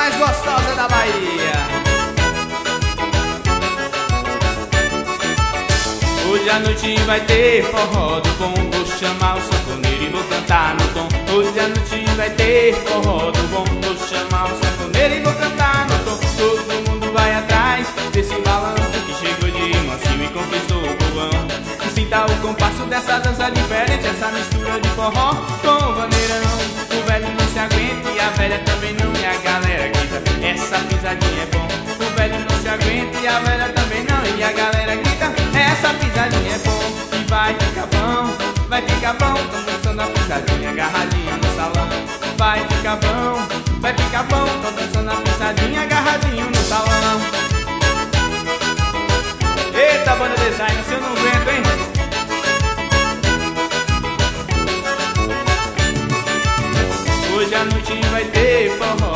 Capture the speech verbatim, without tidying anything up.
mais gostosa da Bahia. Hoje à noite vai ter forró do bom, vou chamar o sanfoneiro e vou cantar no tom. Hoje à noite vai ter forró do bom, vou chamar o sanfoneiro e vou cantar no tom. Todo mundo vai atrás desse balanço que chegou de mansinho e conquistou o povão. Sinta o compasso dessa dança diferente, essa mistura de forró com o vaneirão. O velho não se aguenta e a velha também não, e a galera grita, essa pisadinha é bom. O velho não se aguenta e a velha também não, e a galera grita, essa pisadinha é bom. E vai ficar bom, vai ficar bom, tão dançando a pisadinha agarradinho no salão. Vai ficar bom, vai ficar bom, tão dançando a pisadinha agarradinho no salão. Eita, banda design, se eu não aguento, hein? Hoje à noite vai ter forró